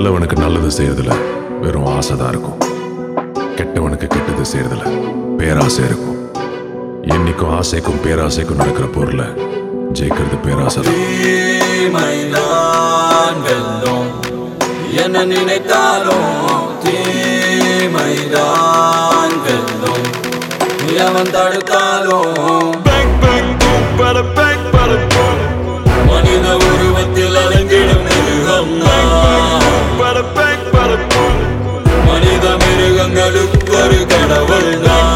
நல்லவனுக்கு நல்லது செய்யறதுல வெறும் ஆசைதான் இருக்கும். கெட்டவனுக்கு கெட்டது செய்யறதுல பேராசை இருக்கும். என்னைக்கும் ஆசைக்கும் பேராசைக்கும் நடக்கிற போர்ல ஜெயிக்கிறது பேராசை. என்ன நினைத்தாலும் தீமைதான் வெல்லும். எவன் தடுத்தாலும் மனித உருவத்தில் அலங்கிடும் மிருகம். மனித மிருகங்களுக்கு ஒரு கடவுள்.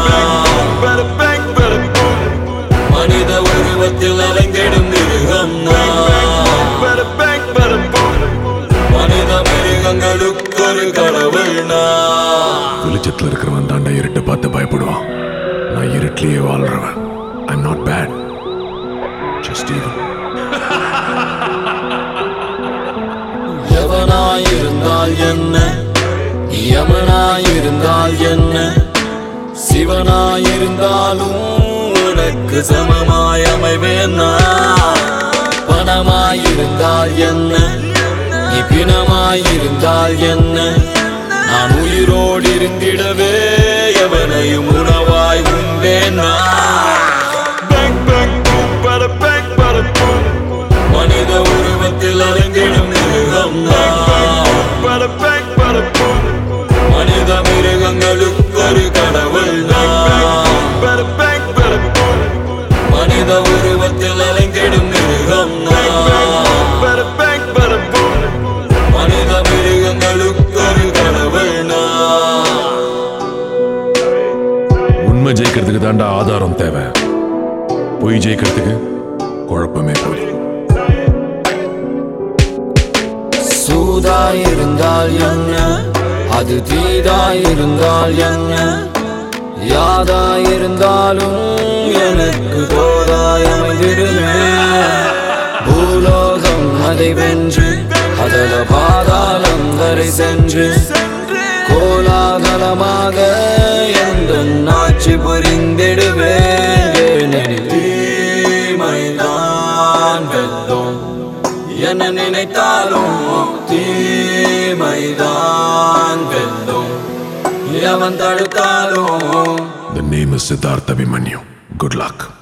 மனித உருவத்தில் அலங்கிடும் மிருகம். மனித மிருகங்களுக்கு ஒரு கடவுள். வெளிச்சத்துல இருக்கிறவன் தாண்டா இருட்டை பார்த்து பயப்படுவான். நான் இருட்டிலேயே வாழ்றவன். I'm not bad, just evil. எவனாயிருந்தால் என்ன, யமனாயிருந்தால் என்ன, சிவனாயிருந்தாலும் உனக்கு சமமாய் அமைவேன். பணமாயிருந்தால் என்ன, நீ பிணமாயிருந்தால் என்ன, நான் உயிரோடு இருந்திடவே எவனையும் உணவாய் உண்டேன். மனித உருவத்தில் அலங்கிடும் மிருகம். மனித மிருகங்களுக்கு ஒரு கடவுள். மனித உருவத்தில் அலங்கிடும் மிருகம். மனித மிருகங்களுக்கு ஒரு கடவுள். உண்மை ஜெயிக்கிறதுக்கு தாண்டா ஆதாரம் தேவை. பொய் ஜெயிக்கிறதுக்கு குழப்பமே போதும். சூதாயிருந்தால் என்ன, அது தீதாயிருந்தால் என்ன, யாதாயிருந்தாலும் எனக்கு தோதாய் அமைந்திடுமே. பூலோகம் அதை வென்று அதல பாதாளம் வரை சென்று கோலாகலமாக எந்த ஆட்சி புரிந்திடுவேன். தீமைதான் வெல்லும். என்ன நினைத்தாலும் தீமைதான் வெல்லும். எவன் தடுத்தாலும். The name is Siddhartha Abhimanyu. Good luck.